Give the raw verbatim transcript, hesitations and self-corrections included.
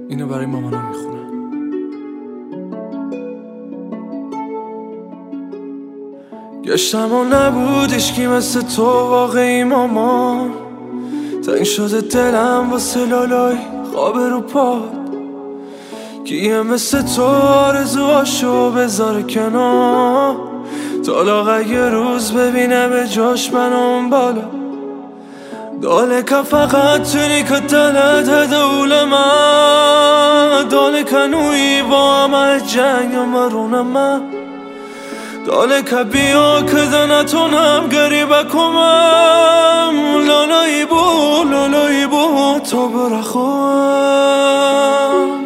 اینو برای مامانم میخونم. گشتم و نبود عشقی مثل تو واقعی مامان. تنگ شده دلم واسه لالای خواب رو پاد. کیه مثل تو آرزوهاشو بذاره کنار، تا لاغر یه روز ببینه به جاش من اون بالا. دالك فقط توني كتلت هدول ما دالك نوي بوما جنگ مرون ما دالك بيا كذا نتونم قريبكم لا لا يبو لا لا يبو تو برخوام.